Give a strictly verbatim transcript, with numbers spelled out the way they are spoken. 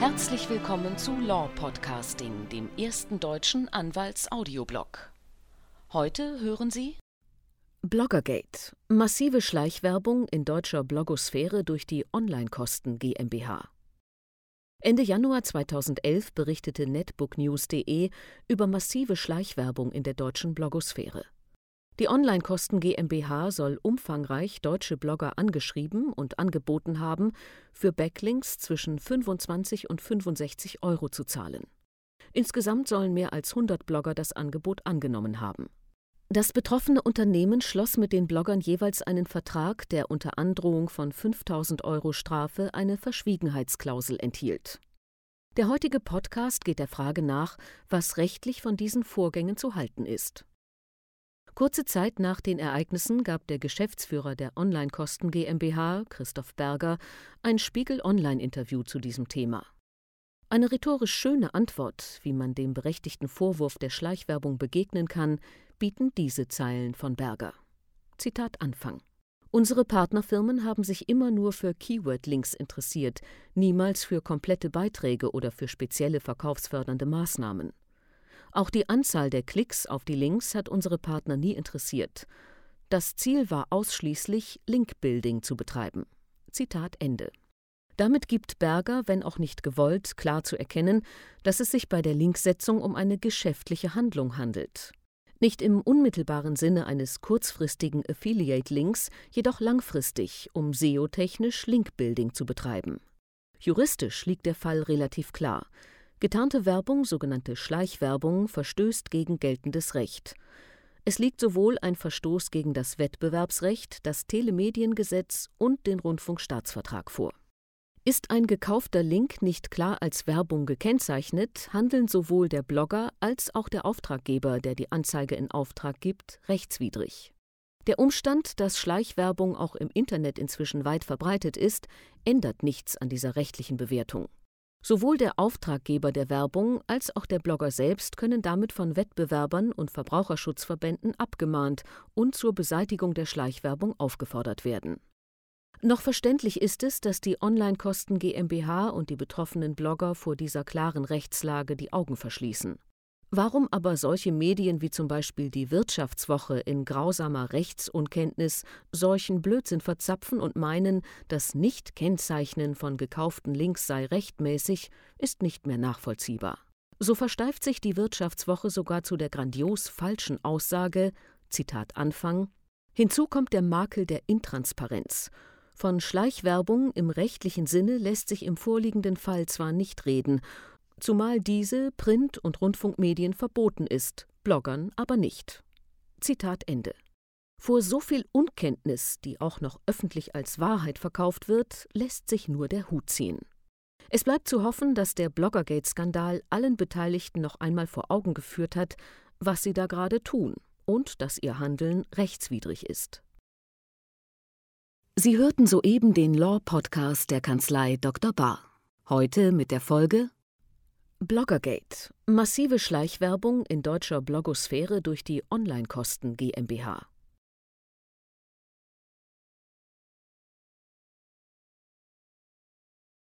Herzlich willkommen zu Law Podcasting, dem ersten deutschen Anwalts-Audioblog. Heute hören Sie Bloggergate – Massive Schleichwerbung in deutscher Blogosphäre durch die Online-Kosten GmbH. Ende Januar zweitausendelf berichtete netbooknews punkt de über massive Schleichwerbung in der deutschen Blogosphäre. Die Online-Kosten GmbH soll umfangreich deutsche Blogger angeschrieben und angeboten haben, für Backlinks zwischen fünfundzwanzig und fünfundsechzig Euro zu zahlen. Insgesamt sollen mehr als hundert Blogger das Angebot angenommen haben. Das betroffene Unternehmen schloss mit den Bloggern jeweils einen Vertrag, der unter Androhung von fünftausend Euro Strafe eine Verschwiegenheitsklausel enthielt. Der heutige Podcast geht der Frage nach, was rechtlich von diesen Vorgängen zu halten ist. Kurze Zeit nach den Ereignissen gab der Geschäftsführer der Online-Kosten GmbH, Christoph Berger, ein Spiegel-Online-Interview zu diesem Thema. Eine rhetorisch schöne Antwort, wie man dem berechtigten Vorwurf der Schleichwerbung begegnen kann, bieten diese Zeilen von Berger. Zitat Anfang: Unsere Partnerfirmen haben sich immer nur für Keyword-Links interessiert, niemals für komplette Beiträge oder für spezielle verkaufsfördernde Maßnahmen. Auch die Anzahl der Klicks auf die Links hat unsere Partner nie interessiert. Das Ziel war ausschließlich, Linkbuilding zu betreiben. Zitat Ende. Damit gibt Berger, wenn auch nicht gewollt, klar zu erkennen, dass es sich bei der Linksetzung um eine geschäftliche Handlung handelt. Nicht im unmittelbaren Sinne eines kurzfristigen Affiliate-Links, jedoch langfristig, um S E O-technisch Linkbuilding zu betreiben. Juristisch liegt der Fall relativ klar. Getarnte Werbung, sogenannte Schleichwerbung, verstößt gegen geltendes Recht. Es liegt sowohl ein Verstoß gegen das Wettbewerbsrecht, das Telemediengesetz und den Rundfunkstaatsvertrag vor. Ist ein gekaufter Link nicht klar als Werbung gekennzeichnet, handeln sowohl der Blogger als auch der Auftraggeber, der die Anzeige in Auftrag gibt, rechtswidrig. Der Umstand, dass Schleichwerbung auch im Internet inzwischen weit verbreitet ist, ändert nichts an dieser rechtlichen Bewertung. Sowohl der Auftraggeber der Werbung als auch der Blogger selbst können damit von Wettbewerbern und Verbraucherschutzverbänden abgemahnt und zur Beseitigung der Schleichwerbung aufgefordert werden. Noch verständlich ist es, dass die Online-Kosten GmbH und die betroffenen Blogger vor dieser klaren Rechtslage die Augen verschließen. Warum aber solche Medien wie zum Beispiel die Wirtschaftswoche in grausamer Rechtsunkenntnis solchen Blödsinn verzapfen und meinen, das Nicht-Kennzeichnen von gekauften Links sei rechtmäßig, ist nicht mehr nachvollziehbar. So versteift sich die Wirtschaftswoche sogar zu der grandios falschen Aussage, Zitat Anfang: Hinzu kommt der Makel der Intransparenz. Von Schleichwerbung im rechtlichen Sinne lässt sich im vorliegenden Fall zwar nicht reden, zumal diese Print- und Rundfunkmedien verboten ist, Bloggern aber nicht. Zitat Ende. Vor so viel Unkenntnis, die auch noch öffentlich als Wahrheit verkauft wird, lässt sich nur der Hut ziehen. Es bleibt zu hoffen, dass der Bloggergate-Skandal allen Beteiligten noch einmal vor Augen geführt hat, was sie da gerade tun und dass ihr Handeln rechtswidrig ist. Sie hörten soeben den Law-Podcast der Kanzlei Doktor Bahr. Heute mit der Folge Bloggergate – Massive Schleichwerbung in deutscher Blogosphäre durch die Online-Kosten GmbH.